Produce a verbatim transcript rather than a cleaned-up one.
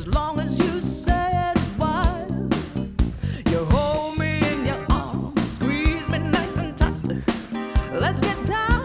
as long as you say it was. You hold me in your arms, squeeze me nice and tight. Let's get down.